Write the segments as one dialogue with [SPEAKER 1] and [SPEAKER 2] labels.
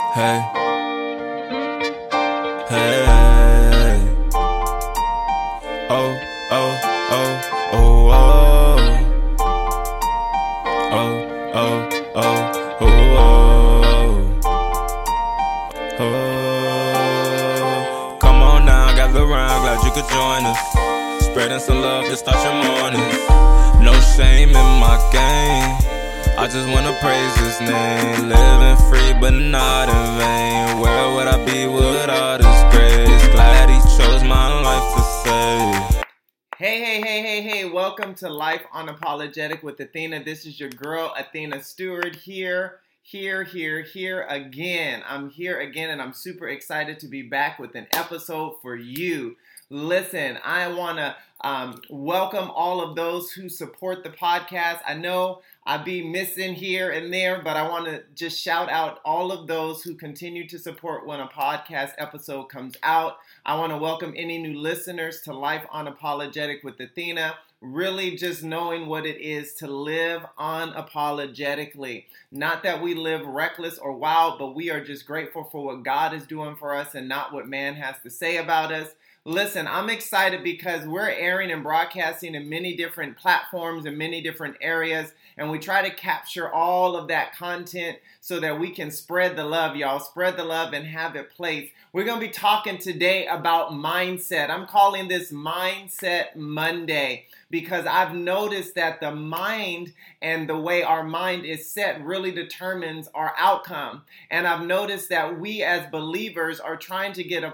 [SPEAKER 1] Hey, hey, oh, oh, oh, oh, oh, oh, oh, oh, oh, oh. Come on now, gather round, glad you could join us. Spreading some love to start your morning. No shame in my game. I just wanna praise His name. Living free but not in vain. Where would I be without His grace? Glad He chose my life to save.
[SPEAKER 2] Hey, welcome to Life Unapologetic with Athena. This is your girl, Athena Stewart, here again. I'm here again, and I'm super excited to be back with an episode for you. Listen, I want to welcome all of those who support the podcast. I know I be missing here and there, but I want to just shout out all of those who continue to support when a podcast episode comes out. I want to welcome any new listeners to Life Unapologetic with Athena. Really just knowing what it is to live unapologetically. Not that we live reckless or wild, but we are just grateful for what God is doing for us and not what man has to say about us. Listen, I'm excited because we're airing and broadcasting in many different platforms and many different areas, and we try to capture all of that content so that we can spread the love, y'all. Spread the love and have it place. We're going to be talking today about mindset. I'm calling this Mindset Monday because I've noticed that the mind and the way our mind is set really determines our outcome. And I've noticed that we as believers are trying to get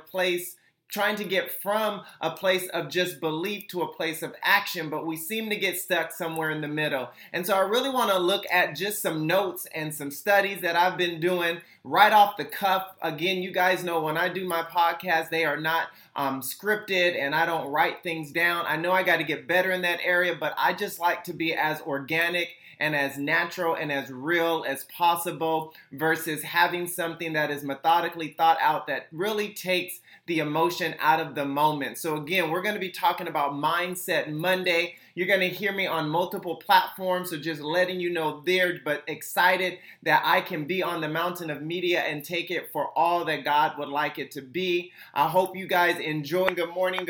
[SPEAKER 2] from a place of just belief to a place of action, but we seem to get stuck somewhere in the middle. And so I really want to look at just some notes and some studies that I've been doing right off the cuff. Again, you guys know when I do my podcast, they are not scripted and I don't write things down. I know I got to get better in that area, but I just like to be as organic and as natural and as real as possible versus having something that is methodically thought out that really takes the emotion out of the moment. So again, we're going to be talking about Mindset Monday. You're going to hear me on multiple platforms, so just letting you know there, but excited that I can be on the mountain of media and take it for all that God would like it to be. I hope you guys enjoy. Good morning.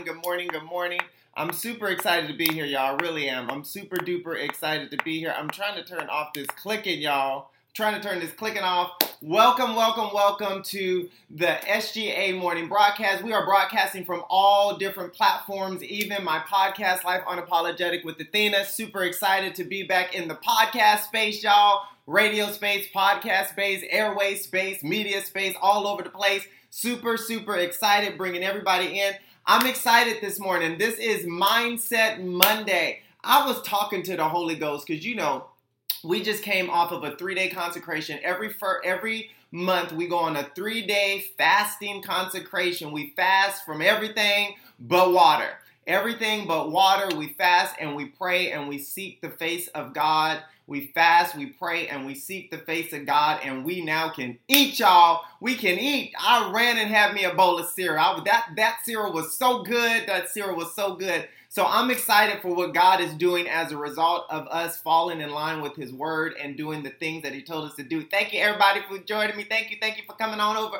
[SPEAKER 2] I'm super excited to be here, y'all. I really am. I'm super duper excited to be here. I'm trying to turn off this clicking, y'all. Trying to turn this clicking off. Welcome to the SGA morning broadcast. We are broadcasting from all different platforms, even my podcast, Life Unapologetic with Athena. Super excited to be back in the podcast space, y'all. Radio space, podcast space, airway space, media space, all over the place. Super excited bringing everybody in. I'm excited this morning. This is Mindset Monday. I was talking to the Holy Ghost because, you know, we just came off of a 3-day consecration. Every month we go on a 3-day fasting consecration. We fast from everything but water. Everything but water. We fast and we pray and we seek the face of God. We fast, we pray, and we seek the face of God, and we now can eat, y'all. We can eat. I ran and had me a bowl of cereal. That cereal was so good. So I'm excited for what God is doing as a result of us falling in line with His Word and doing the things that He told us to do. Thank you, everybody, for joining me. Thank you for coming on over.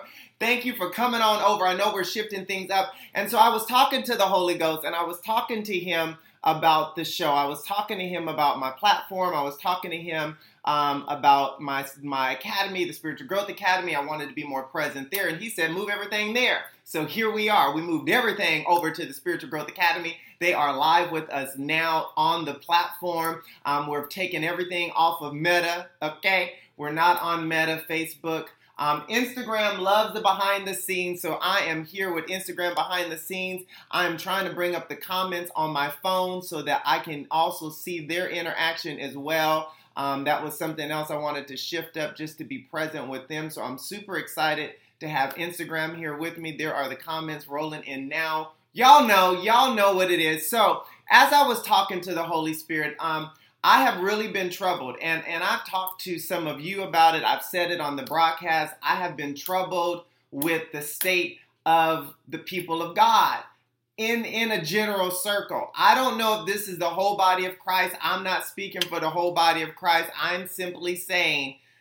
[SPEAKER 2] I know we're shifting things up. And so I was talking to the Holy Ghost, and I was talking to Him about the show. I was talking to Him about my platform. I was talking to Him about my academy, the Spiritual Growth Academy. I wanted to be more present there. And He said, move everything there. So here we are. We moved everything over to the Spiritual Growth Academy. They are live with us now on the platform. We're taking everything off of Meta, okay? We're not on Meta, Facebook. Instagram loves the behind the scenes, so I am here with Instagram behind the scenes. I'm trying to bring up the comments on my phone so that I can also see their interaction as well. That was something else I wanted to shift up just to be present with them. So I'm super excited to have Instagram here with me. There are the comments rolling in now. Y'all know what it is. So as I was talking to the Holy Spirit, I have really been troubled, and I've talked to some of you about it. I've said it on the broadcast. I have been troubled with the state of the people of God in a general circle. I don't know if this is the whole body of Christ. I'm not speaking for the whole body of Christ. I'm simply saying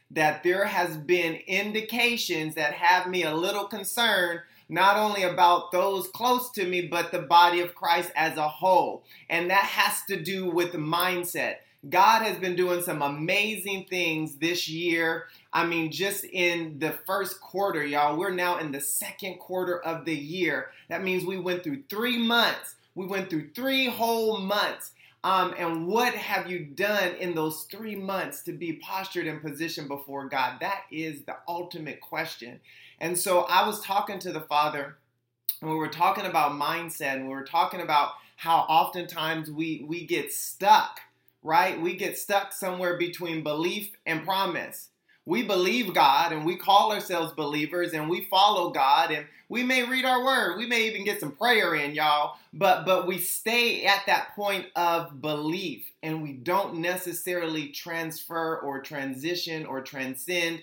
[SPEAKER 2] that there has been indications that have me a little concerned, not only about those close to me, but the body of Christ as a whole. And that has to do with mindset. God has been doing some amazing things this year. I mean, just in the first quarter, y'all, we're now in the second quarter of the year. That means we went through 3 months. We went through 3 whole months. And what have you done in those 3 months to be postured and positioned before God? That is the ultimate question. And so I was talking to the Father, and we were talking about mindset, and we were talking about how oftentimes we get stuck, right? We get stuck somewhere between belief and promise. We believe God, and we call ourselves believers, and we follow God, and we may read our word. We may even get some prayer in, y'all, but we stay at that point of belief, and we don't necessarily transfer or transition or transcend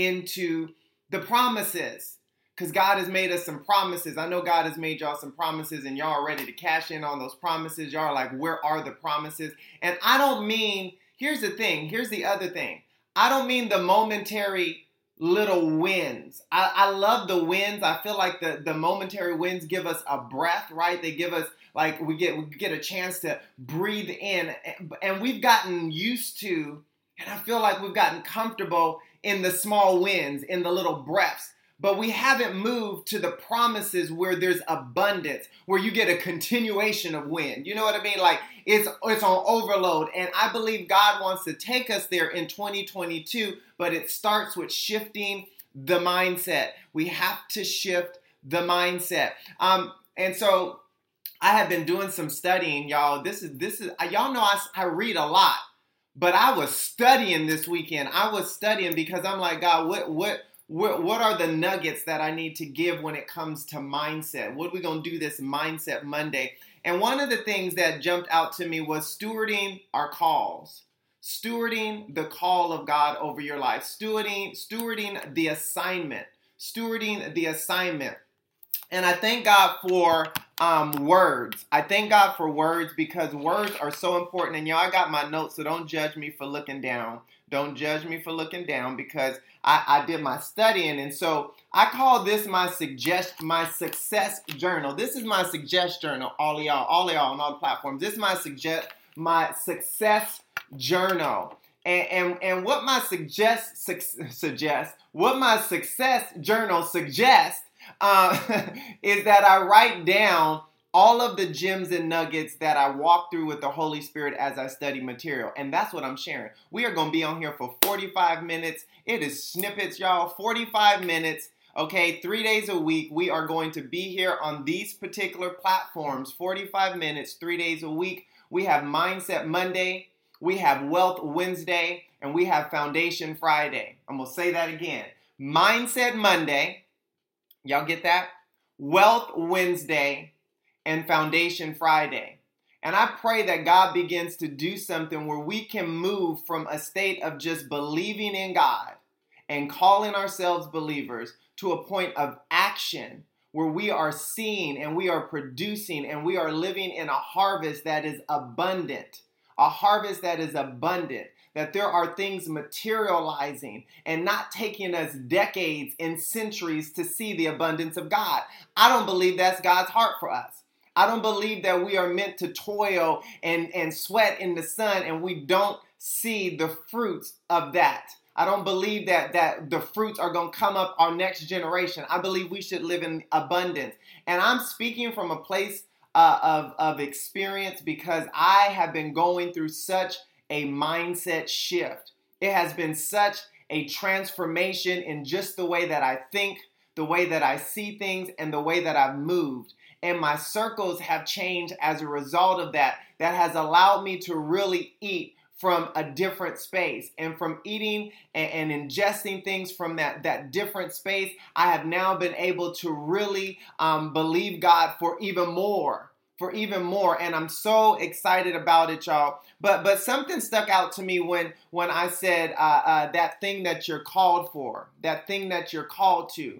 [SPEAKER 2] into the promises, because God has made us some promises. I know God has made y'all some promises, and y'all are ready to cash in on those promises. Y'all are like, where are the promises? And I don't mean, here's the other thing. I don't mean the momentary little wins. I love the wins. I feel like the momentary wins give us a breath, right? They give us, like, we get a chance to breathe in. And we've gotten used to, and I feel like we've gotten comfortable in the small wins, in the little breaths. But we haven't moved to the promises where there's abundance, where you get a continuation of win. You know what I mean? Like, it's on overload. And I believe God wants to take us there in 2022, but it starts with shifting the mindset. We have to shift the mindset. And so I have been doing some studying, y'all. This is y'all know I read a lot, but I was studying this weekend. I was studying because I'm like, God, what are the nuggets that I need to give when it comes to mindset? What are we going to do this Mindset Monday? And one of the things that jumped out to me was stewarding our calls, stewarding the call of God over your life, stewarding the assignment, And I thank God for words. I thank God for words because words are so important. And y'all, I got my notes, so don't judge me for looking down. Don't judge me for looking down because I did my studying. And so I call this my success journal. This is my suggest journal, all of y'all on all the platforms. This is my success journal. And what my what my success journal suggests is that I write down all of the gems and nuggets that I walk through with the Holy Spirit as I study material. And that's what I'm sharing. We are going to be on here for 45 minutes. It is snippets, y'all. 45 minutes. Okay, 3 days a week. We are going to be here on these particular platforms. 45 minutes, 3 days a week. We have Mindset Monday. We have Wealth Wednesday. And we have Foundation Friday. I'm going to say that again. Mindset Monday. Y'all get that? Wealth Wednesday and Foundation Friday. And I pray that God begins to do something where we can move from a state of just believing in God and calling ourselves believers to a point of action where we are seeing and we are producing and we are living in a harvest that is abundant. A harvest that is abundant. That there are things materializing and not taking us decades and centuries to see the abundance of God. I don't believe that's God's heart for us. I don't believe that we are meant to toil and sweat in the sun and we don't see the fruits of that. I don't believe that the fruits are going to come up our next generation. I believe we should live in abundance. And I'm speaking from a place of experience because I have been going through such a mindset shift. It has been such a transformation in just the way that I think, the way that I see things, and the way that I've moved. And my circles have changed as a result of that. That has allowed me to really eat from a different space. And from eating and ingesting things from that different space, I have now been able to really believe God for even more. And I'm so excited about it, y'all. But something stuck out to me when I said that thing that you're called for, that thing that you're called to,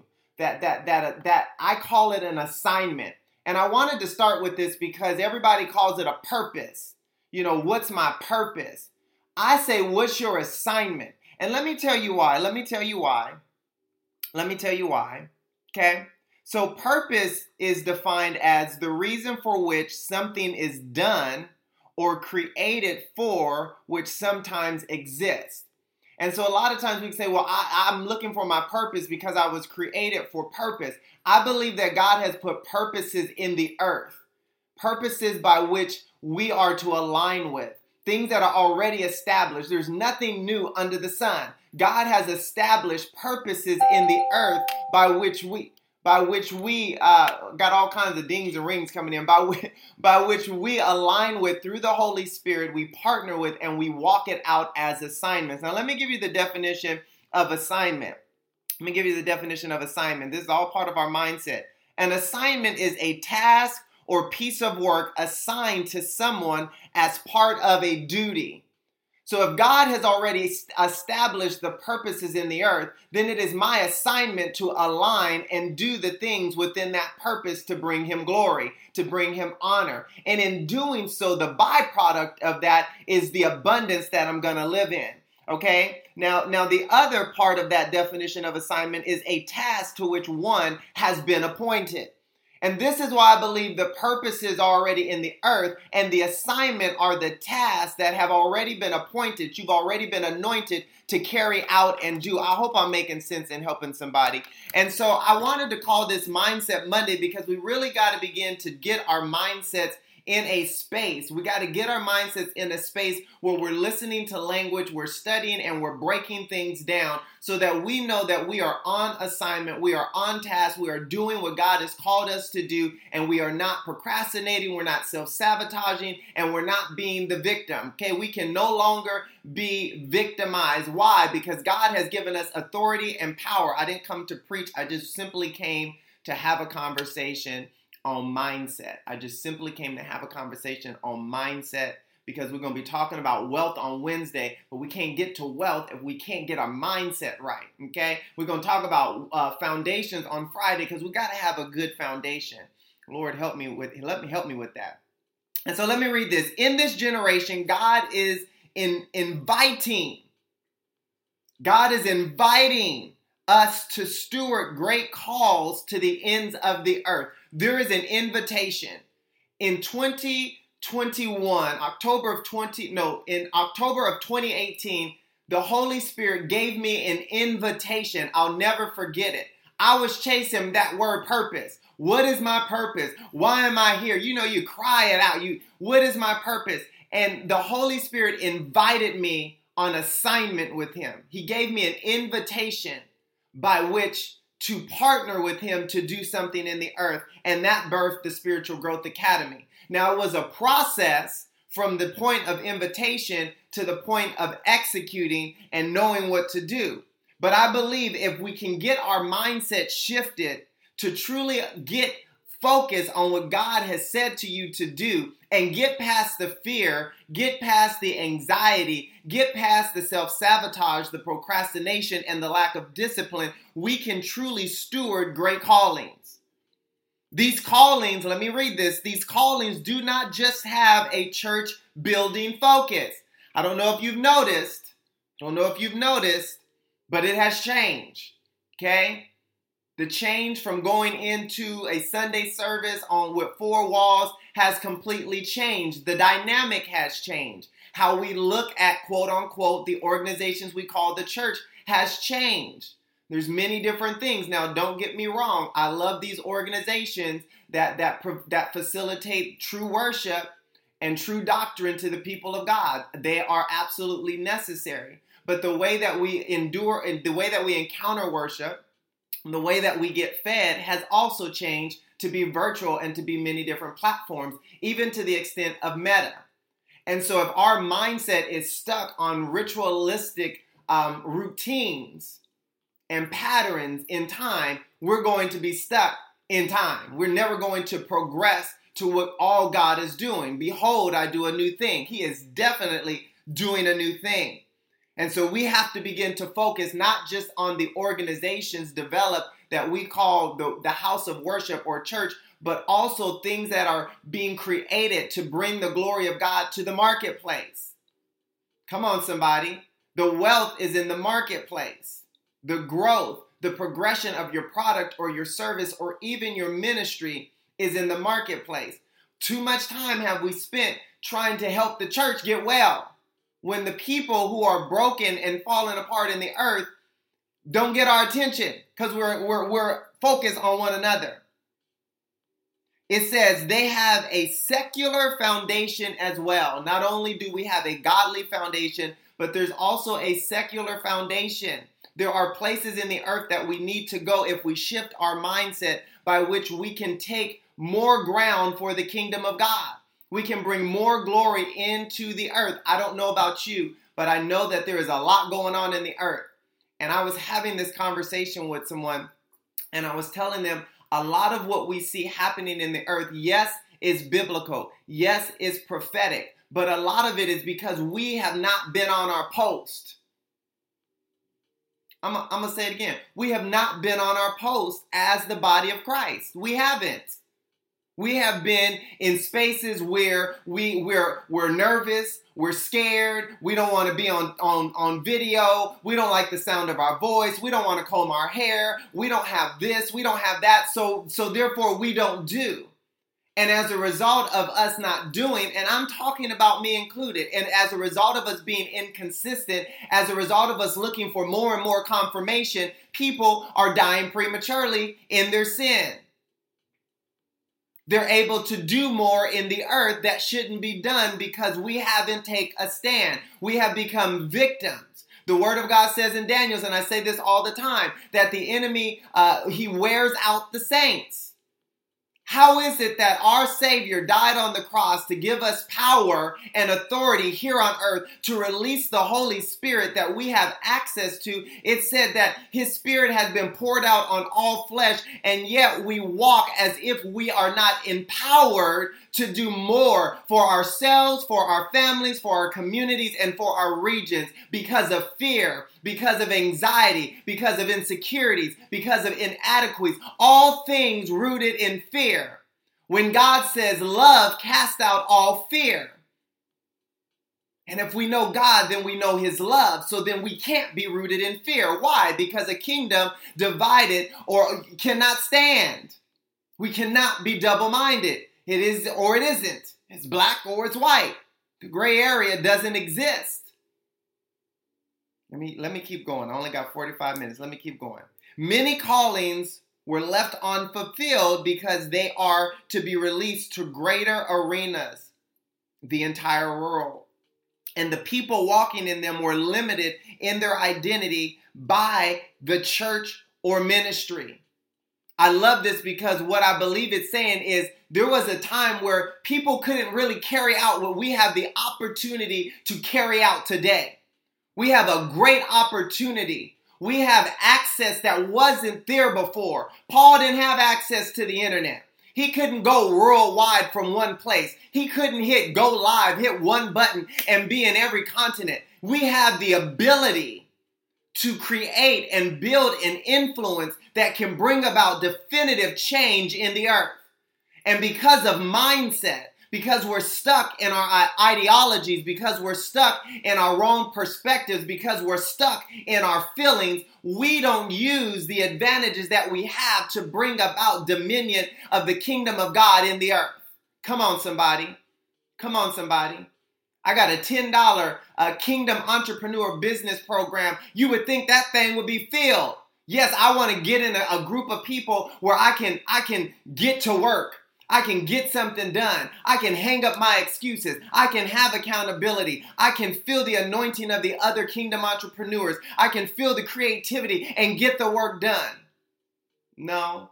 [SPEAKER 2] that I call it an assignment. And I wanted to start with this because everybody calls it a purpose. You know, what's my purpose? I say, what's your assignment? And let me tell you why. Okay? So purpose is defined as the reason for which something is done or created for which sometimes exists. And so a lot of times we can say, well, I'm looking for my purpose because I was created for purpose. I believe that God has put purposes in the earth, purposes by which we are to align with, things that are already established. There's nothing new under the sun. God has established purposes in the earth by which we got all kinds of dings and rings coming in, by which we align with through the Holy Spirit, we partner with, and we walk it out as assignments. Now, let me give you the definition of assignment. This is all part of our mindset. An assignment is a task or piece of work assigned to someone as part of a duty. So if God has already established the purposes in the earth, then it is my assignment to align and do the things within that purpose to bring him glory, to bring him honor. And in doing so, the byproduct of that is the abundance that I'm going to live in. Okay? Now the other part of that definition of assignment is a task to which one has been appointed. And this is why I believe the purpose is already in the earth and the assignment are the tasks that have already been appointed. You've already been anointed to carry out and do. I hope I'm making sense and helping somebody. And so I wanted to call this Mindset Monday because we really got to begin to get our mindsets in a space. We got to get our mindsets in a space where we're listening to language, we're studying, and we're breaking things down so that we know that we are on assignment, we are on task, we are doing what God has called us to do, and we are not procrastinating, we're not self-sabotaging, and we're not being the victim. Okay, we can no longer be victimized. Why? Because God has given us authority and power. I didn't come to preach, I just simply came to have a conversation on mindset. I just simply came to have a conversation on mindset because we're going to be talking about wealth on Wednesday, but we can't get to wealth if we can't get our mindset right, okay? We're going to talk about foundations on Friday because we got to have a good foundation. Lord, let me help me with that. And so let me read this. In this generation, God is inviting us to steward great calls to the ends of the earth. There is an invitation. In 2021, in October of 2018, the Holy Spirit gave me an invitation. I'll never forget it. I was chasing that word purpose. What is my purpose? Why am I here? You cry it out. What is my purpose? And the Holy Spirit invited me on assignment with him. He gave me an invitation by which to partner with him to do something in the earth. And that birthed the Spiritual Growth Academy. Now, it was a process from the point of invitation to the point of executing and knowing what to do. But I believe if we can get our mindset shifted to truly get focused on what God has said to you to do and get past the fear, get past the anxiety, get past the self-sabotage, the procrastination, and the lack of discipline, we can truly steward great callings. These callings, let me read this, these callings do not just have a church building focus. I don't know if you've noticed, but it has changed, okay? The change from going into a Sunday service with 4 walls has completely changed. The dynamic has changed. How we look at, quote unquote, the organizations we call the church has changed. There's many different things. Now, don't get me wrong. I love these organizations that facilitate true worship and true doctrine to the people of God. They are absolutely necessary. But the way that we endure and the way that we encounter worship, the way that we get fed has also changed to be virtual and to be many different platforms, even to the extent of Meta. And so if our mindset is stuck on ritualistic routines and patterns in time, we're going to be stuck in time. We're never going to progress to what all God is doing. Behold, I do a new thing. He is definitely doing a new thing. And so we have to begin to focus not just on the organizations developed that we call the house of worship or church, but also things that are being created to bring the glory of God to the marketplace. Come on, somebody. The wealth is in the marketplace. The growth, the progression of your product or your service or even your ministry is in the marketplace. Too much time have we spent trying to help the church get well when the people who are broken and falling apart in the earth don't get our attention because we're focused on one another. It says they have a secular foundation as well. Not only do we have a godly foundation, but there's also a secular foundation. There are places in the earth that we need to go if we shift our mindset by which we can take more ground for the kingdom of God. We can bring more glory into the earth. I don't know about you, but I know that there is a lot going on in the earth. And I was having this conversation with someone, and I was telling them a lot of what we see happening in the earth, yes, is biblical. Yes, is prophetic. But a lot of it is because we have not been on our post. I'm going to say it again. We have not been on our post as the body of Christ. We haven't. We have been in spaces where we're nervous, we're scared, we don't want to be on video, we don't like the sound of our voice, we don't want to comb our hair, we don't have this, we don't have that, so therefore we don't do. And as a result of us not doing, and I'm talking about me included, and as a result of us being inconsistent, as a result of us looking for more and more confirmation, people are dying prematurely in their sin. They're able to do more in the earth that shouldn't be done because we haven't taken a stand. We have become victims. The word of God says in Daniel, and I say this all the time, that the enemy, he wears out the saints. How is it that our Savior died on the cross to give us power and authority here on earth to release the Holy Spirit that we have access to? It said that His Spirit has been poured out on all flesh, and yet we walk as if we are not empowered to do more for ourselves, for our families, for our communities, and for our regions because of fear, because of anxiety, because of insecurities, because of inadequacies, all things rooted in fear. When God says love casts out all fear. And if we know God, then we know His love. So then we can't be rooted in fear. Why? Because a kingdom divided or cannot stand. We cannot be double-minded. It is or it isn't. It's black or it's white. The gray area doesn't exist. Let me keep going. I only got 45 minutes. Let me keep going. Many callings were left unfulfilled because they are to be released to greater arenas, the entire world. And the people walking in them were limited in their identity by the church or ministry. I love this because what I believe it's saying is there was a time where people couldn't really carry out what we have the opportunity to carry out today. We have a great opportunity. We have access that wasn't there before. Paul didn't have access to the internet. He couldn't go worldwide from one place. He couldn't hit go live, hit one button, and be in every continent. We have the ability to create and build an influence that can bring about definitive change in the earth. And because of mindset, because we're stuck in our ideologies, because we're stuck in our wrong perspectives, because we're stuck in our feelings, we don't use the advantages that we have to bring about dominion of the kingdom of God in the earth. Come on, somebody. Come on, somebody. I got a $10 Kingdom Entrepreneur Business Program. You would think that thing would be filled. Yes, I want to get in a group of people where I can get to work. I can get something done. I can hang up my excuses. I can have accountability. I can feel the anointing of the other kingdom entrepreneurs. I can feel the creativity and get the work done. No.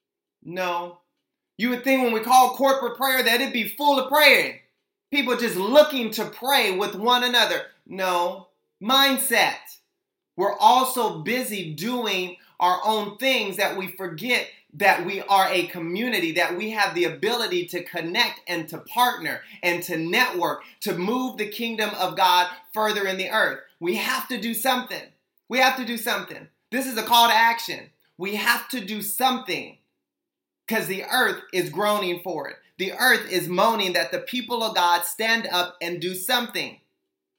[SPEAKER 2] You would think when we call corporate prayer that it'd be full of praying. People just looking to pray with one another. No. Mindset. We're also busy doing our own things that we forget that we are a community, that we have the ability to connect and to partner and to network, to move the kingdom of God further in the earth. We have to do something. We have to do something. This is a call to action. We have to do something because the earth is groaning for it. The earth is moaning that the people of God stand up and do something.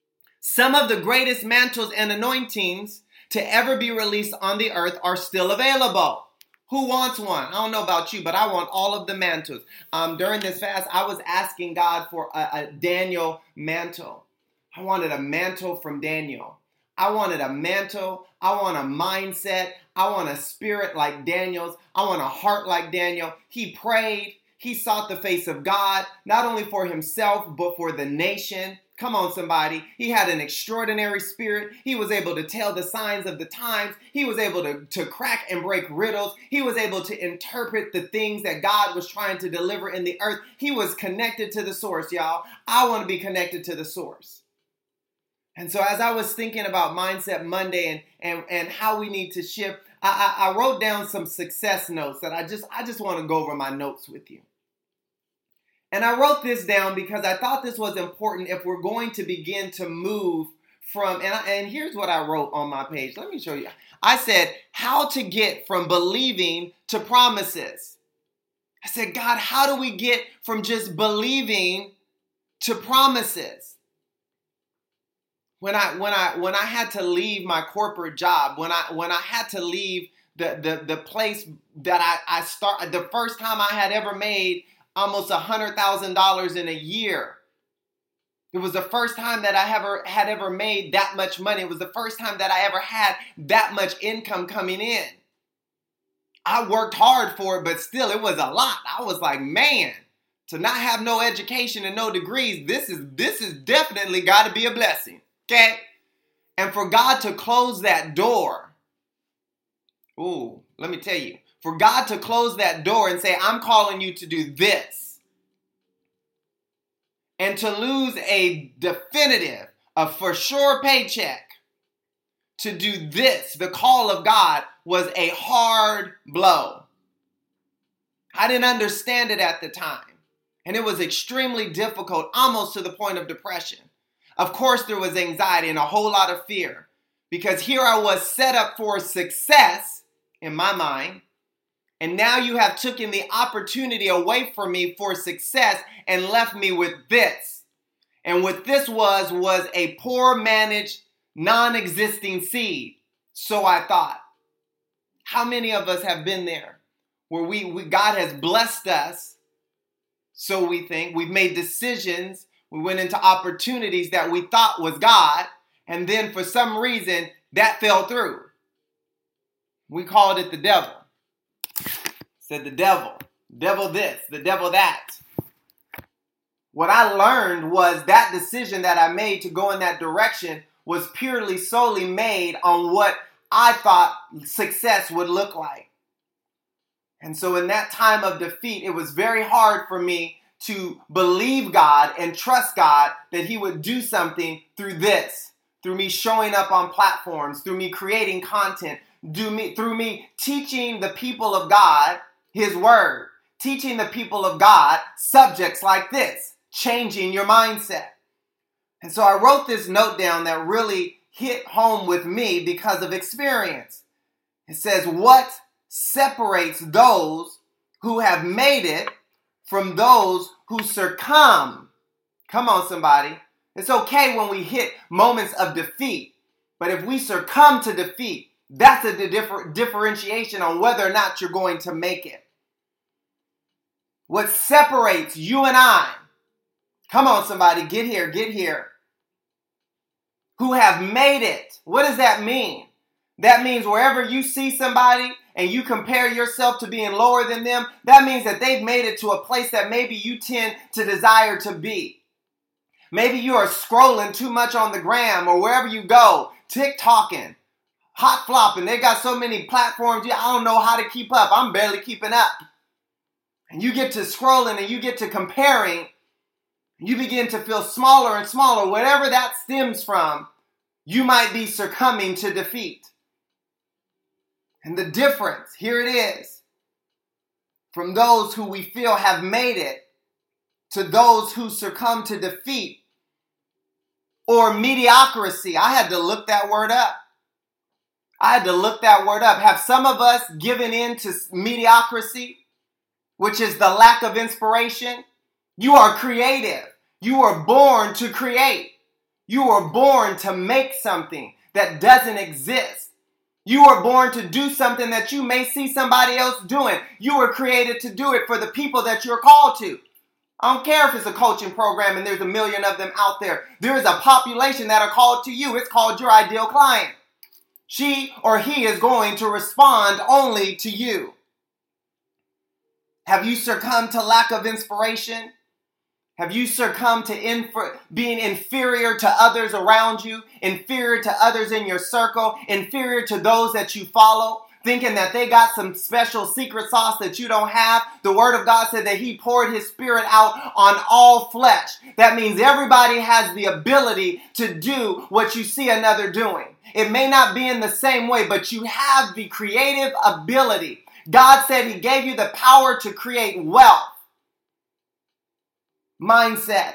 [SPEAKER 2] Some of the greatest mantles and anointings to ever be released on the earth are still available. Who wants one? I don't know about you, but I want all of the mantles. During this fast, I was asking God for a Daniel mantle. I wanted a mantle from Daniel. I wanted a mantle. I want a mindset. I want a spirit like Daniel's. I want a heart like Daniel. He prayed. He sought the face of God, not only for himself, but for the nation. Come on, somebody. He had an extraordinary spirit. He was able to tell the signs of the times. He was able to crack and break riddles. He was able to interpret the things that God was trying to deliver in the earth. He was connected to the source, y'all. I want to be connected to the source. And so as I was thinking about Mindset Monday and how we need to shift, I wrote down some success notes that I just want to go over my notes with you. And I wrote this down because I thought this was important if we're going to begin to move from, and here's what I wrote on my page. Let me show you. I said, how to get from believing to promises. I said, God, how do we get from just believing to promises? When I had to leave my corporate job, when I had to leave the place that I started, the first time I had ever made almost $100,000 in a year. It was the first time that I had ever made that much money. It was the first time that I ever had that much income coming in. I worked hard for it, but still it was a lot. I was like, man, to not have no education and no degrees, this is definitely got to be a blessing. Okay? And for God to close that door, ooh, let me tell you, for God to close that door and say, I'm calling you to do this, and to lose a definitive, a for sure paycheck to do this, the call of God, was a hard blow. I didn't understand it at the time, and it was extremely difficult, almost to the point of depression. Of course, there was anxiety and a whole lot of fear, because here I was set up for success in my mind, and now you have taken the opportunity away from me for success and left me with this. And what this was a poor managed, non-existing seed. So I thought. How many of us have been there where God has blessed us, so we think, we've made decisions, we went into opportunities that we thought was God, and then for some reason that fell through. We called it the devil. Said the devil this, the devil that. What I learned was that decision that I made to go in that direction was purely solely made on what I thought success would look like. And so in that time of defeat, it was very hard for me to believe God and trust God that he would do something through this, through me showing up on platforms, through me creating content, through me teaching the people of God his word, teaching the people of God subjects like this, changing your mindset. And so I wrote this note down that really hit home with me because of experience. It says, what separates those who have made it from those who succumb? Come on, somebody. It's okay when we hit moments of defeat, but if we succumb to defeat, that's a differentiation on whether or not you're going to make it. What separates you and I, come on somebody, get here, who have made it. What does that mean? That means wherever you see somebody and you compare yourself to being lower than them, that means that they've made it to a place that maybe you tend to desire to be. Maybe you are scrolling too much on the gram or wherever you go, TikToking, hot flopping. They got so many platforms, I don't know how to keep up. I'm barely keeping up. And you get to scrolling and you get to comparing, you begin to feel smaller and smaller. Whatever that stems from, you might be succumbing to defeat. And the difference, here it is, from those who we feel have made it to those who succumb to defeat or mediocrity. I had to look that word up. Have some of us given in to mediocrity, which is the lack of inspiration? You are creative. You are born to create. You were born to make something that doesn't exist. You were born to do something that you may see somebody else doing. You were created to do it for the people that you're called to. I don't care if it's a coaching program and there's a million of them out there. There is a population that are called to you. It's called your ideal client. She or he is going to respond only to you. Have you succumbed to lack of inspiration? Have you succumbed to being inferior to others around you, inferior to others in your circle, inferior to those that you follow, thinking that they got some special secret sauce that you don't have? The Word of God said that He poured His Spirit out on all flesh. That means everybody has the ability to do what you see another doing. It may not be in the same way, but you have the creative ability. God said He gave you the power to create wealth. Mindset.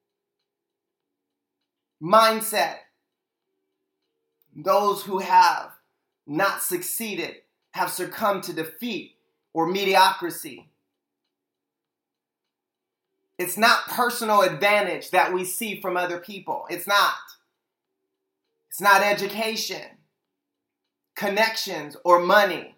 [SPEAKER 2] Those who have not succeeded have succumbed to defeat or mediocrity. It's not personal advantage that we see from other people. It's not. It's not education, connections, or money.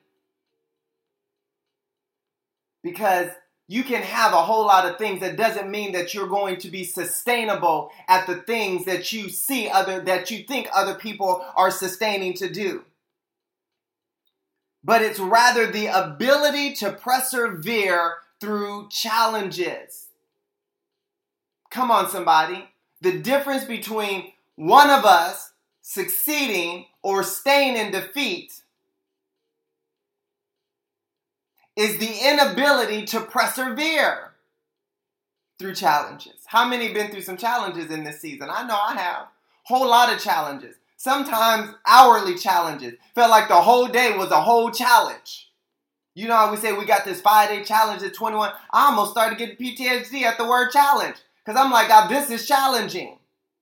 [SPEAKER 2] Because you can have a whole lot of things. That doesn't mean that you're going to be sustainable at the things that you see that you think other people are sustaining to do. But it's rather the ability to persevere through challenges. Come on, somebody. The difference between one of us succeeding or staying in defeat is the inability to persevere through challenges. How many have been through some challenges in this season? I know I have. Whole lot of challenges. Sometimes hourly challenges. Felt like the whole day was a whole challenge. You know how we say we got this 5-day challenge at 21? I almost started getting PTSD at the word challenge. Because I'm like, God, this is challenging.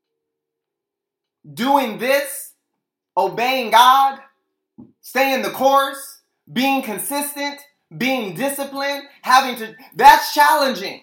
[SPEAKER 2] Doing this, obeying God, staying the course, being consistent, being disciplined, that's challenging.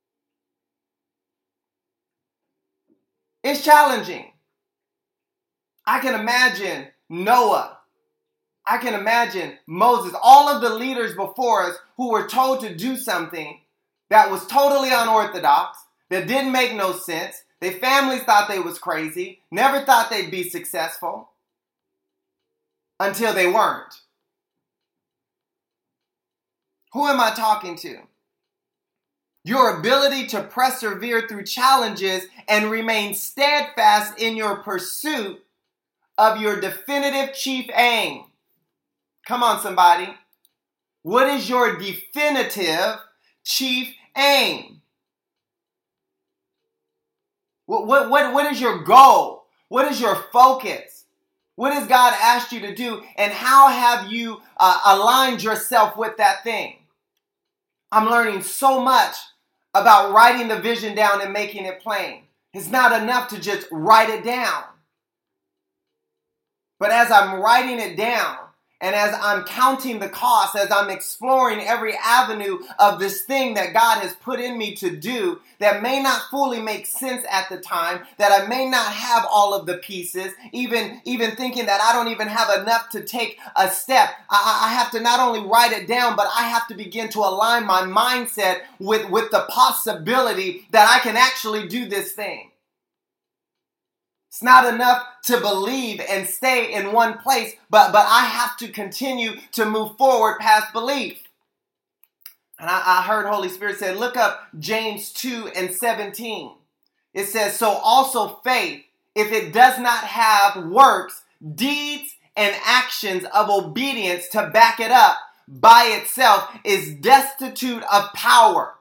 [SPEAKER 2] It's challenging. I can imagine Noah. I can imagine Moses, all of the leaders before us who were told to do something that was totally unorthodox, that didn't make no sense. Their families thought they was crazy, never thought they'd be successful until they weren't. Who am I talking to? Your ability to persevere through challenges and remain steadfast in your pursuit of your definitive chief aim. Come on, somebody. What is your definitive chief aim? What is your goal? What is your focus? What has God asked you to do? And how have you aligned yourself with that thing? I'm learning so much about writing the vision down and making it plain. It's not enough to just write it down. But as I'm writing it down, and as I'm counting the cost, as I'm exploring every avenue of this thing that God has put in me to do that may not fully make sense at the time, that I may not have all of the pieces, even thinking that I don't even have enough to take a step, I have to not only write it down, but I have to begin to align my mindset with the possibility that I can actually do this thing. It's not enough to believe and stay in one place, but I have to continue to move forward past belief. And I heard Holy Spirit say, look up James 2:17. It says, so also faith, if it does not have works, deeds, and actions of obedience to back it up, by itself is destitute of power.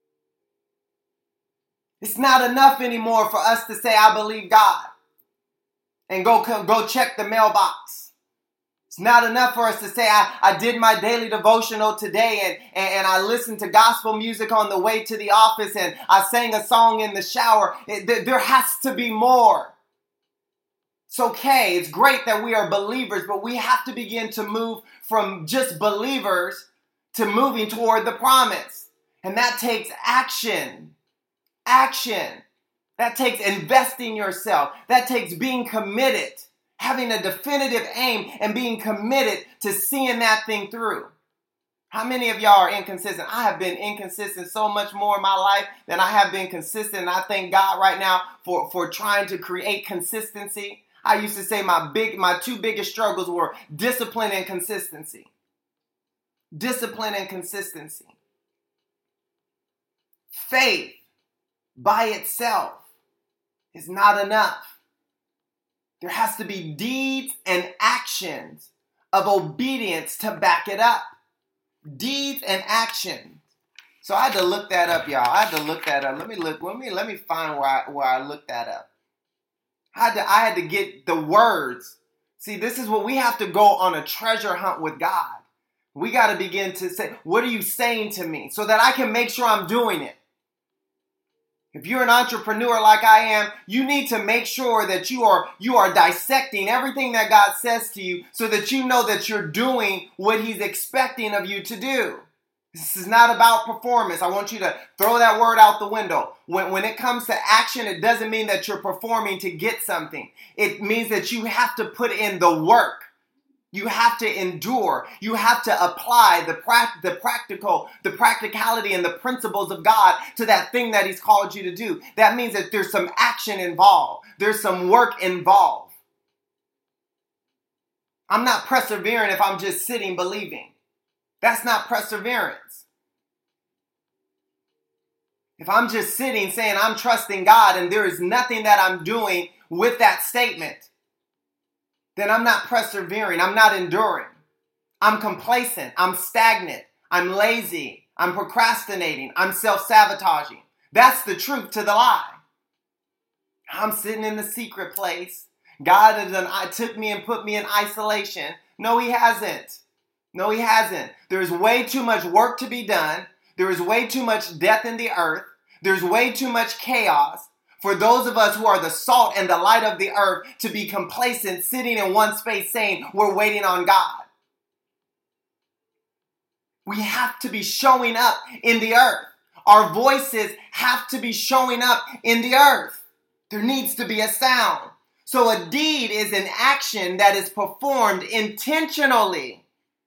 [SPEAKER 2] It's not enough anymore for us to say, I believe God, and go check the mailbox. It's not enough for us to say, I did my daily devotional today and I listened to gospel music on the way to the office and I sang a song in the shower. There has to be more. It's okay. It's great that we are believers, but we have to begin to move from just believers to moving toward the promise. And that takes action. Action. That takes investing yourself. That takes being committed, having a definitive aim and being committed to seeing that thing through. How many of y'all are inconsistent? I have been inconsistent so much more in my life than I have been consistent. And I thank God right now for trying to create consistency. I used to say my two biggest struggles were discipline and consistency. Discipline and consistency. Faith by itself is not enough. There has to be deeds and actions of obedience to back it up. Deeds and actions. So I had to look that up, y'all. I had to look that up. Let me find where I looked that up. I had to get the words. See, this is what we have to go on a treasure hunt with God. We got to begin to say, what are you saying to me? So that I can make sure I'm doing it. If you're an entrepreneur like I am, you need to make sure that you are dissecting everything that God says to you so that you know that you're doing what He's expecting of you to do. This is not about performance. I want you to throw that word out the window. When it comes to action, it doesn't mean that you're performing to get something. It means that you have to put in the work. You have to endure. You have to apply the practicality and the principles of God to that thing that He's called you to do. That means that there's some action involved. There's some work involved. I'm not persevering if I'm just sitting believing. That's not perseverance. If I'm just sitting saying I'm trusting God and there is nothing that I'm doing with that statement, then I'm not persevering. I'm not enduring. I'm complacent. I'm stagnant. I'm lazy. I'm procrastinating. I'm self-sabotaging. That's the truth to the lie. I'm sitting in the secret place. God took me and put me in isolation. No, He hasn't. No, He hasn't. There's way too much work to be done. There is way too much death in the earth. There's way too much chaos. For those of us who are the salt and the light of the earth to be complacent, sitting in one space saying we're waiting on God. We have to be showing up in the earth. Our voices have to be showing up in the earth. There needs to be a sound. So a deed is an action that is performed intentionally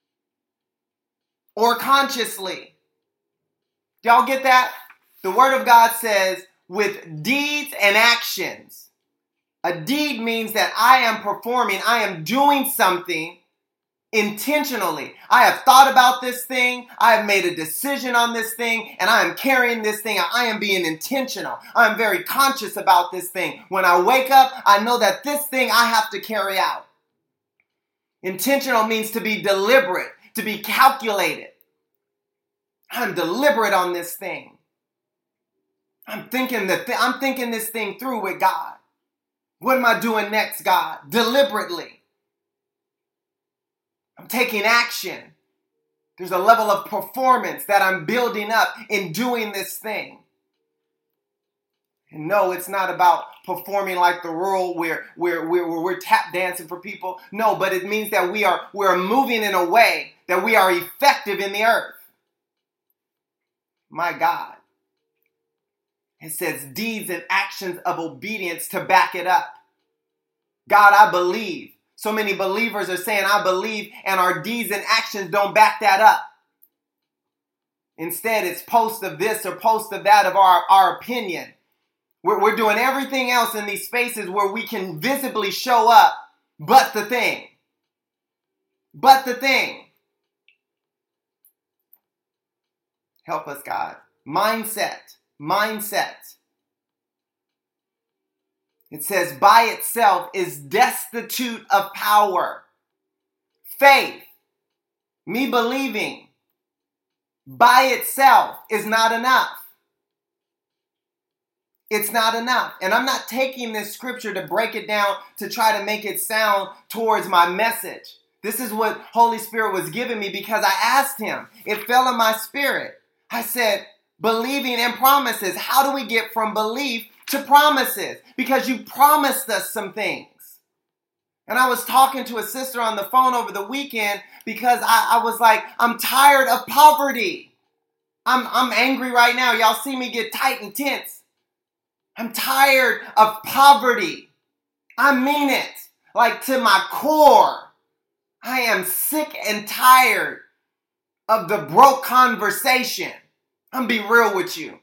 [SPEAKER 2] or consciously. Y'all get that? The Word of God says, with deeds and actions. A deed means that I am performing, I am doing something intentionally. I have thought about this thing, I have made a decision on this thing, and I am carrying this thing. I am being intentional. I am very conscious about this thing. When I wake up, I know that this thing I have to carry out. Intentional means to be deliberate, to be calculated. I'm deliberate on this thing. I'm thinking this thing through with God. What am I doing next, God? Deliberately. I'm taking action. There's a level of performance that I'm building up in doing this thing. And no, it's not about performing like the world where we're tap dancing for people. No, but it means that we're moving in a way that we are effective in the earth. My God. It says deeds and actions of obedience to back it up. God, I believe. So many believers are saying, I believe, and our deeds and actions don't back that up. Instead, it's post of this or post of that of our opinion. We're doing everything else in these spaces where we can visibly show up, but the thing. But the thing. Help us, God. Mindset. It says by itself is destitute of power. Faith, me believing, by itself is not enough. It's not enough. And I'm not taking this scripture to break it down to try to make it sound towards my message. This is what Holy Spirit was giving me because I asked Him. It fell in my spirit. I said, believing in promises. How do we get from belief to promises? Because you promised us some things. And I was talking to a sister on the phone over the weekend because I was like, I'm tired of poverty. I'm angry right now. Y'all see me get tight and tense. I'm tired of poverty. I mean it, like to my core. I am sick and tired of the broke conversation. I'm gonna be real with you.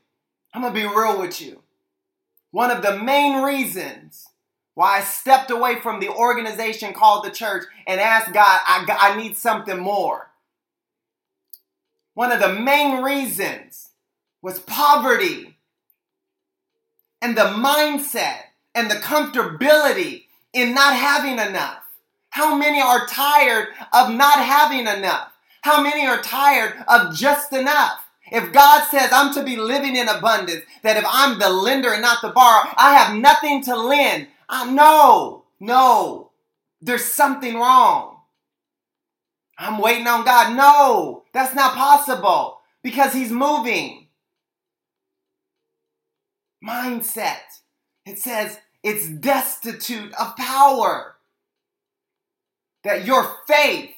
[SPEAKER 2] One of the main reasons why I stepped away from the organization called the church and asked God, I need something more. One of the main reasons was poverty and the mindset and the comfortability in not having enough. How many are tired of not having enough? How many are tired of just enough? If God says I'm to be living in abundance, that if I'm the lender and not the borrower, I have nothing to lend. No, there's something wrong. I'm waiting on God. No, that's not possible because He's moving. Mindset. It says it's destitute of power. That your faith,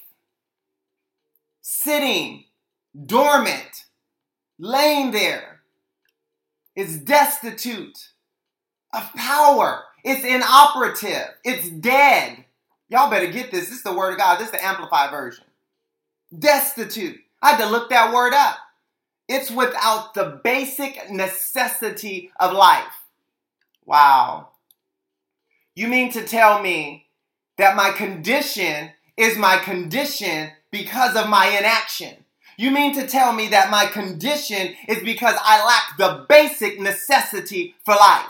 [SPEAKER 2] sitting dormant, laying there, is destitute of power. It's inoperative. It's dead. Y'all better get this. This is the word of God. This is the Amplified version. Destitute. I had to look that word up. It's without the basic necessity of life. Wow. You mean to tell me that my condition is my condition because of my inaction? You mean to tell me that my condition is because I lack the basic necessity for life?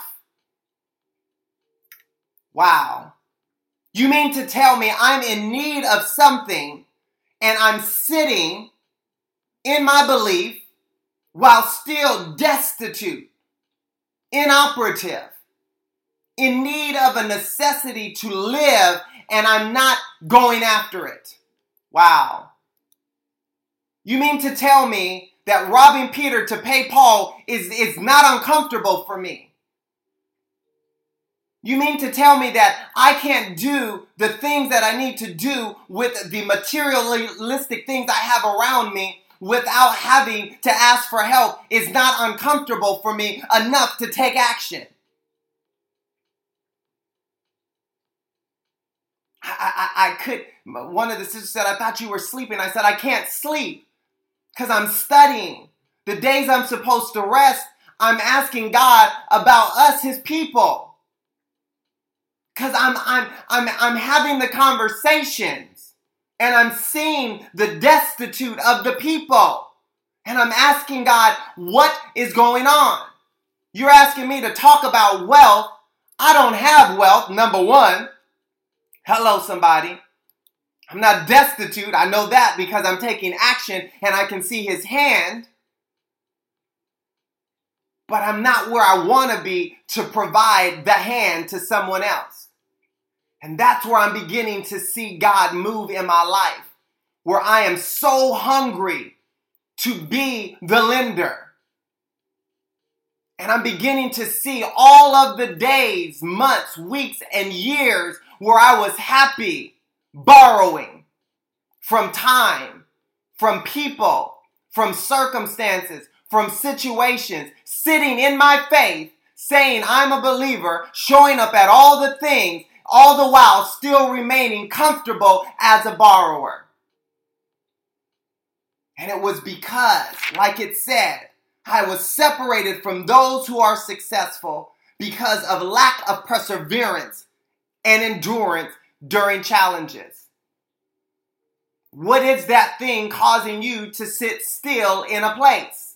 [SPEAKER 2] Wow. You mean to tell me I'm in need of something and I'm sitting in my belief while still destitute, inoperative, in need of a necessity to live, and I'm not going after it? Wow. You mean to tell me that robbing Peter to pay Paul is not uncomfortable for me? You mean to tell me that I can't do the things that I need to do with the materialistic things I have around me without having to ask for help is not uncomfortable for me enough to take action? One of the sisters said, I thought you were sleeping. I said, I can't sleep because I'm studying. The days I'm supposed to rest, I'm asking God about us, His people. Because I'm having the conversations and I'm seeing the destitute of the people. And I'm asking God, what is going on? You're asking me to talk about wealth. I don't have wealth, number one. Hello, somebody. I'm not destitute. I know that because I'm taking action and I can see His hand. But I'm not where I want to be to provide the hand to someone else. And that's where I'm beginning to see God move in my life, where I am so hungry to be the lender. And I'm beginning to see all of the days, months, weeks, and years where I was happy borrowing from time, from people, from circumstances, from situations, sitting in my faith, saying I'm a believer, showing up at all the things, all the while still remaining comfortable as a borrower. And it was because, like it said, I was separated from those who are successful because of lack of perseverance and endurance during challenges. What is that thing causing you to sit still in a place?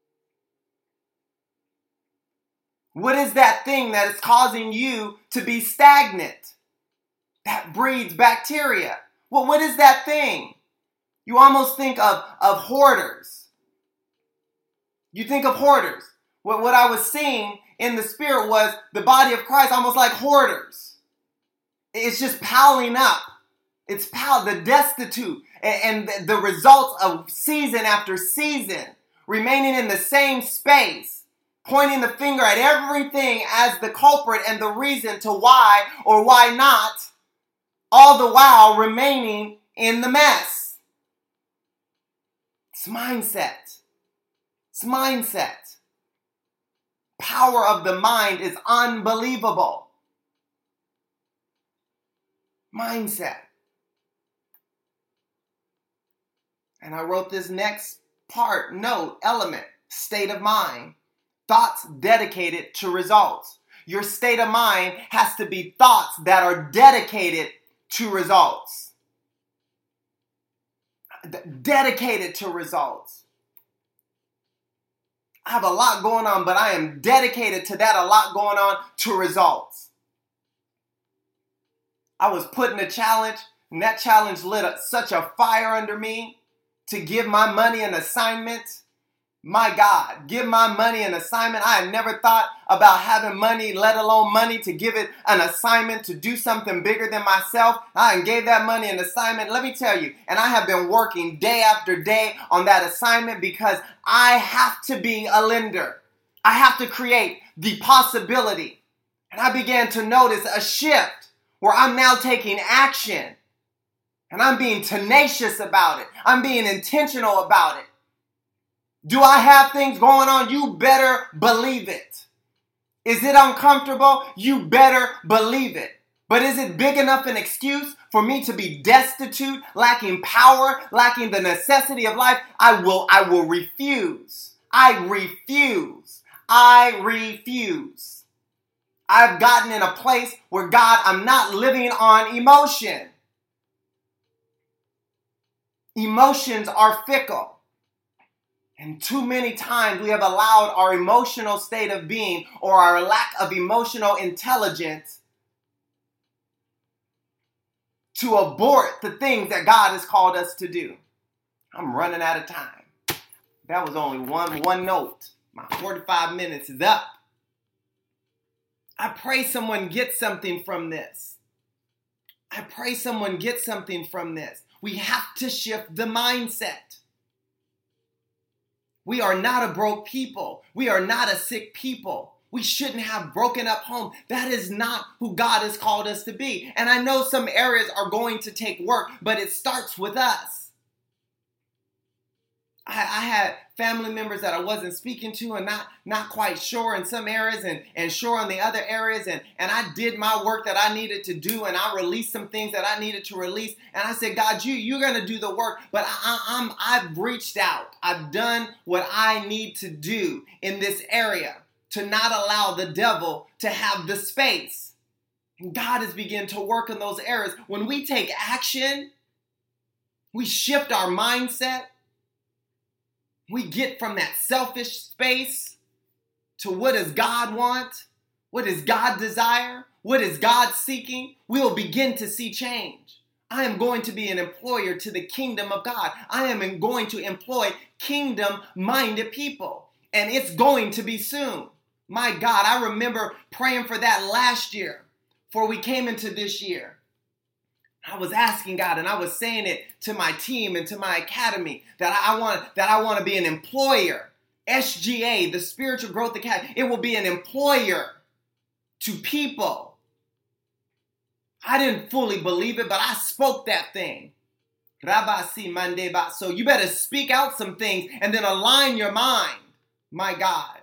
[SPEAKER 2] What is that thing that is causing you to be stagnant? That breeds bacteria. Well, what is that thing? You almost think of hoarders. You think of hoarders. What I was seeing in the spirit was the body of Christ almost like hoarders. It's just piling up. It's the destitute and the results of season after season, remaining in the same space, pointing the finger at everything as the culprit and the reason to why or why not, all the while remaining in the mess. It's mindset. It's mindset. power of the mind is unbelievable. Mindset. And I wrote this next part, note, element, state of mind. Thoughts dedicated to results. Your state of mind has to be thoughts that are dedicated to results. Dedicated to results. I have a lot going on, but I am dedicated to that, a lot going on to results. I was put in a challenge, and that challenge lit such a fire under me to give my money an assignment. My God, give my money an assignment. I had never thought about having money, let alone money to give it an assignment to do something bigger than myself. I gave that money an assignment. Let me tell you, and I have been working day after day on that assignment because I have to be a lender. I have to create the possibility. And I began to notice a shift where I'm now taking action. And I'm being tenacious about it. I'm being intentional about it. Do I have things going on? You better believe it. Is it uncomfortable? You better believe it. But is it big enough an excuse for me to be destitute, lacking power, lacking the necessity of life? I will refuse. I refuse. I refuse. I've gotten in a place where, God, I'm not living on emotion. Emotions are fickle. And too many times we have allowed our emotional state of being or our lack of emotional intelligence to abort the things that God has called us to do. I'm running out of time. That was only one note. My 45 minutes is up. I pray someone gets something from this. I pray someone gets something from this. We have to shift the mindset. We are not a broke people. We are not a sick people. We shouldn't have broken up home. That is not who God has called us to be. And I know some areas are going to take work, but it starts with us. I had family members that I wasn't speaking to and not quite sure in some areas and sure in the other areas. And I did my work that I needed to do, and I released some things that I needed to release. And I said, God, you're going to do the work, but I've reached out. I've done what I need to do in this area to not allow the devil to have the space. And God has begun to work in those areas. When we take action, we shift our mindset. We get from that selfish space to what does God want? What does God desire? What is God seeking? We will begin to see change. I am going to be an employer to the kingdom of God. I am going to employ kingdom-minded people. And it's going to be soon. My God, I remember praying for that last year before we came into this year. I was asking God, and I was saying it to my team and to my academy that I want to be an employer. SGA, the Spiritual Growth Academy, it will be an employer to people. I didn't fully believe it, but I spoke that thing. So you better speak out some things and then align your mind. My God.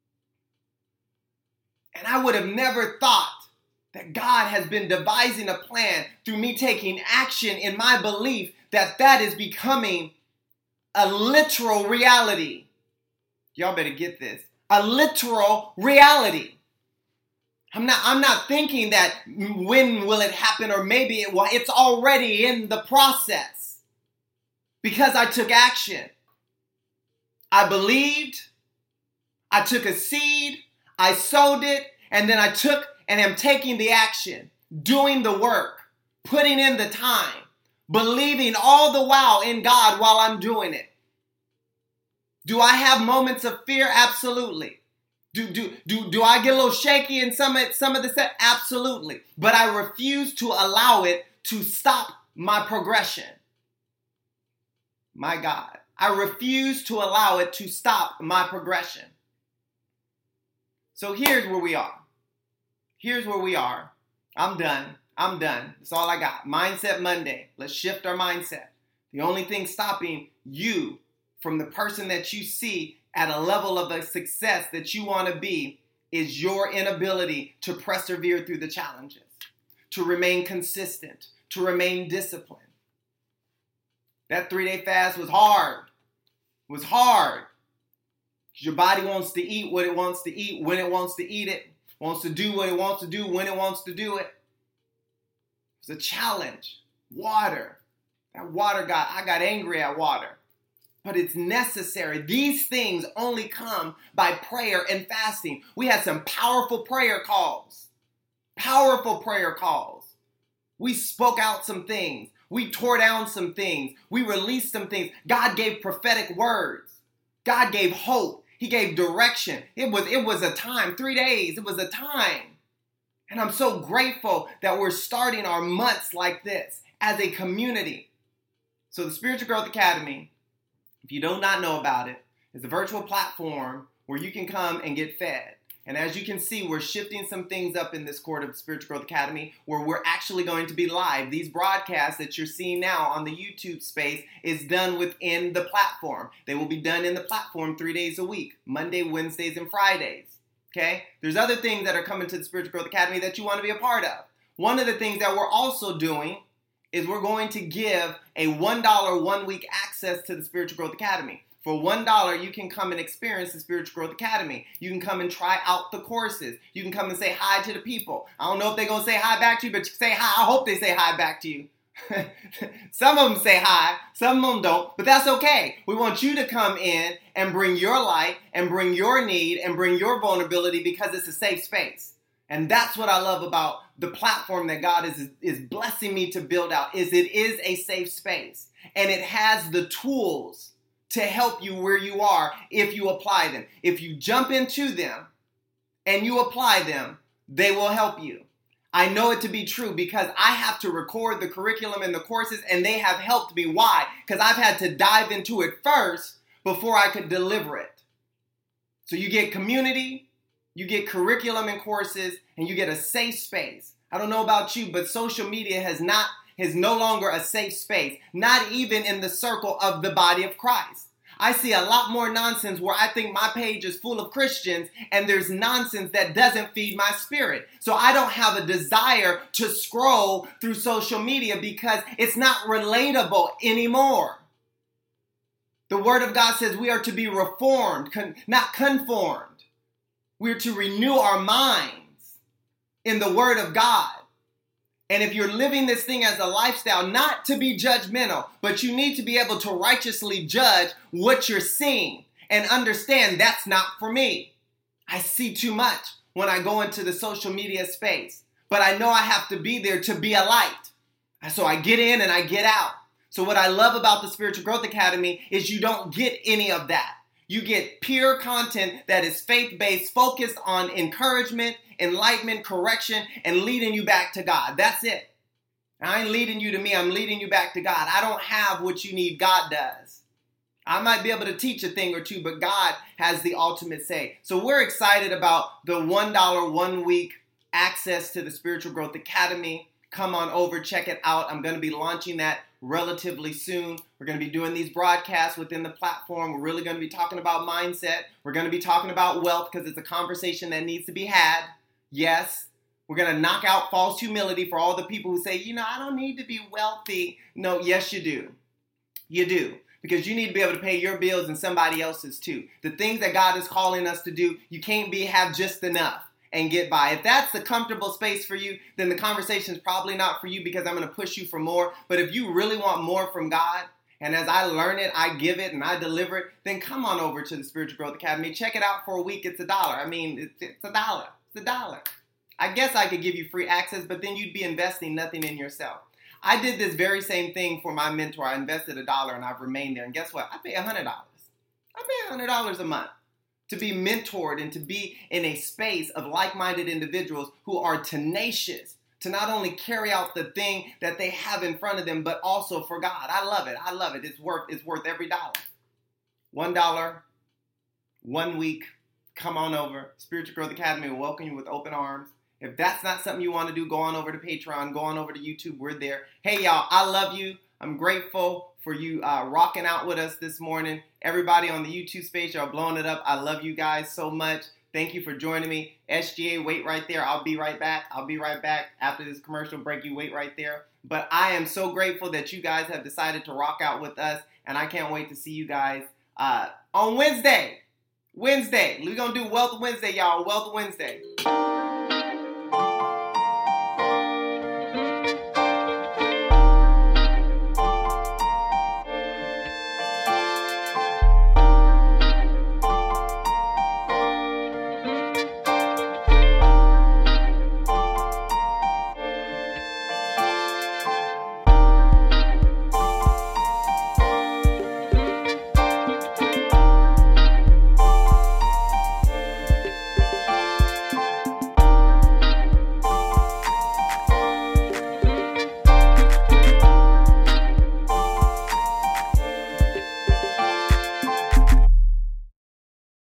[SPEAKER 2] And I would have never thought that God has been devising a plan through me taking action in my belief that is becoming a literal reality. Y'all better get this. A literal reality. I'm not thinking that when will it happen or maybe it will. It's already in the process because I took action. I believed. I took a seed. I sowed it. And then I took and am taking the action, doing the work, putting in the time, believing all the while in God while I'm doing it. Do I have moments of fear? Absolutely. Do I get a little shaky in some of the set? Absolutely. But I refuse to allow it to stop my progression. My God. I refuse to allow it to stop my progression. So here's where we are. Here's where we are. I'm done. That's all I got. Mindset Monday. Let's shift our mindset. The only thing stopping you from the person that you see at a level of a success that you want to be is your inability to persevere through the challenges, to remain consistent, to remain disciplined. That 3-day fast was hard. It was hard. Your body wants to eat what it wants to eat, when it wants to eat it, wants to do what it wants to do, when it wants to do it. It's a challenge. Water. That water I got angry at water. But it's necessary. These things only come by prayer and fasting. We had some powerful prayer calls. Powerful prayer calls. We spoke out some things. We tore down some things. We released some things. God gave prophetic words. God gave hope. He gave direction. It was a time, 3 days. It was a time. And I'm so grateful that we're starting our months like this as a community. So the Spiritual Growth Academy, if you do not know about it, is a virtual platform where you can come and get fed. And as you can see, we're shifting some things up in this court of Spiritual Growth Academy where we're actually going to be live. These broadcasts that you're seeing now on the YouTube space is done within the platform. They will be done in the platform 3 days a week, Monday, Wednesdays, and Fridays. Okay? There's other things that are coming to the Spiritual Growth Academy that you want to be a part of. One of the things that we're also doing is we're going to give a $1 1-week access to the Spiritual Growth Academy. For $1, you can come and experience the Spiritual Growth Academy. You can come and try out the courses. You can come and say hi to the people. I don't know if they're going to say hi back to you, but you say hi. I hope they say hi back to you. Some of them say hi, some of them don't, but that's okay. We want you to come in and bring your light and bring your need and bring your vulnerability because it's a safe space. And that's what I love about the platform that God is blessing me to build out, is it is a safe space. And it has the tools to help you where you are if you apply them. If you jump into them and you apply them, they will help you. I know it to be true because I have to record the curriculum and the courses, and they have helped me. Why? Because I've had to dive into it first before I could deliver it. So you get community, you get curriculum and courses, and you get a safe space. I don't know about you, but social media is no longer a safe space, not even in the circle of the body of Christ. I see a lot more nonsense where I think my page is full of Christians and there's nonsense that doesn't feed my spirit. So I don't have a desire to scroll through social media because it's not relatable anymore. The Word of God says we are to be reformed, not conformed. We're to renew our minds in the Word of God. And if you're living this thing as a lifestyle, not to be judgmental, but you need to be able to righteously judge what you're seeing and understand that's not for me. I see too much when I go into the social media space, but I know I have to be there to be a light. So I get in and I get out. So what I love about the Spiritual Growth Academy is you don't get any of that. You get pure content that is faith-based, focused on encouragement, enlightenment, correction, and leading you back to God. That's it. I ain't leading you to me. I'm leading you back to God. I don't have what you need. God does. I might be able to teach a thing or two, but God has the ultimate say. So we're excited about the $1 1-week access to the Spiritual Growth Academy. Come on over, check it out. I'm going to be launching that relatively soon. We're going to be doing these broadcasts within the platform. We're really going to be talking about mindset. We're going to be talking about wealth because it's a conversation that needs to be had. Yes, we're going to knock out false humility for all the people who say, I don't need to be wealthy. No, yes, you do. You do. Because you need to be able to pay your bills and somebody else's too. The things that God is calling us to do, you can't have just enough and get by. If that's the comfortable space for you, then the conversation is probably not for you because I'm going to push you for more. But if you really want more from God, and as I learn it, I give it and I deliver it, then come on over to the Spiritual Growth Academy. Check it out for a week. It's $1. I mean, it's $1. It's $1. I guess I could give you free access, but then you'd be investing nothing in yourself. I did this very same thing for my mentor. I invested $1 and I've remained there. And guess what? I pay $100. I pay $100 a month to be mentored and to be in a space of like-minded individuals who are tenacious to not only carry out the thing that they have in front of them, but also for God. I love it. I love it. It's worth every dollar. $1, 1 week. Come on over. Spiritual Growth Academy will welcome you with open arms. If that's not something you want to do, go on over to Patreon. Go on over to YouTube. We're there. Hey, y'all, I love you. I'm grateful for for you rocking out with us this morning. Everybody on the YouTube space, y'all blowing it up. I love you guys so much. Thank you for joining me. SGA, wait right there. I'll be right back. After this commercial break. You wait right there. But I am so grateful that you guys have decided to rock out with us, and I can't wait to see you guys on Wednesday. We're going to do Wealth Wednesday, y'all. Wealth Wednesday.